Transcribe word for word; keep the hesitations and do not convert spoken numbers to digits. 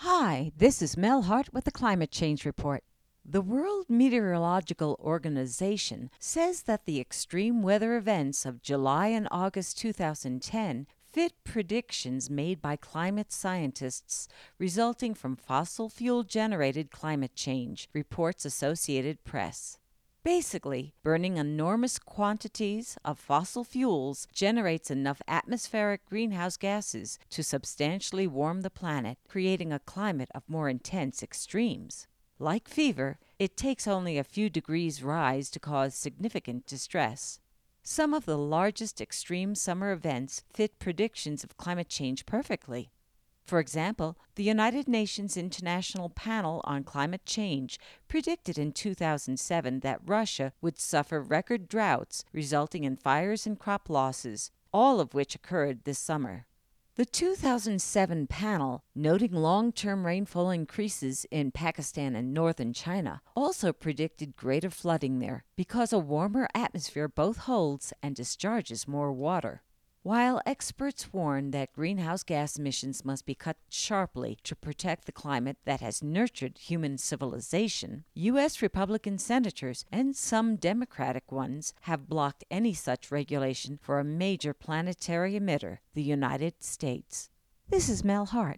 Hi, this is Mel Hart with the Climate Change Report. The World Meteorological Organization says that the extreme weather events of July and August two thousand ten fit predictions made by climate scientists resulting from fossil fuel generated climate change, reports Associated Press. Basically, burning enormous quantities of fossil fuels generates enough atmospheric greenhouse gases to substantially warm the planet, creating a climate of more intense extremes. Like fever, it takes only a few degrees rise to cause significant distress. Some of the largest extreme summer events fit predictions of climate change perfectly. For example, the United Nations International Panel on Climate Change predicted in two thousand seven that Russia would suffer record droughts resulting in fires and crop losses, all of which occurred this summer. The two thousand seven panel, noting long-term rainfall increases in Pakistan and northern China, also predicted greater flooding there because a warmer atmosphere both holds and discharges more water. While experts warn that greenhouse gas emissions must be cut sharply to protect the climate that has nurtured human civilization, U S Republican senators and some Democratic ones have blocked any such regulation for a major planetary emitter, the United States. This is Mel Hart.